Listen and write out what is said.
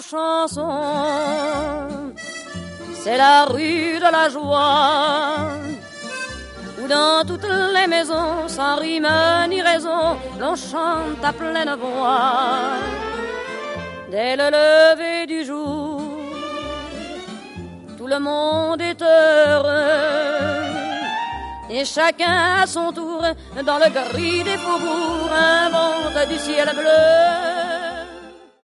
chanson. C'est la rue de la joie, où dans toutes les maisons, sans rime ni raison, l'on chante à pleine voix. Dès le lever du jour, tout le monde est heureux, et chacun à son tour, dans le gris des faubourgs, invente du ciel bleu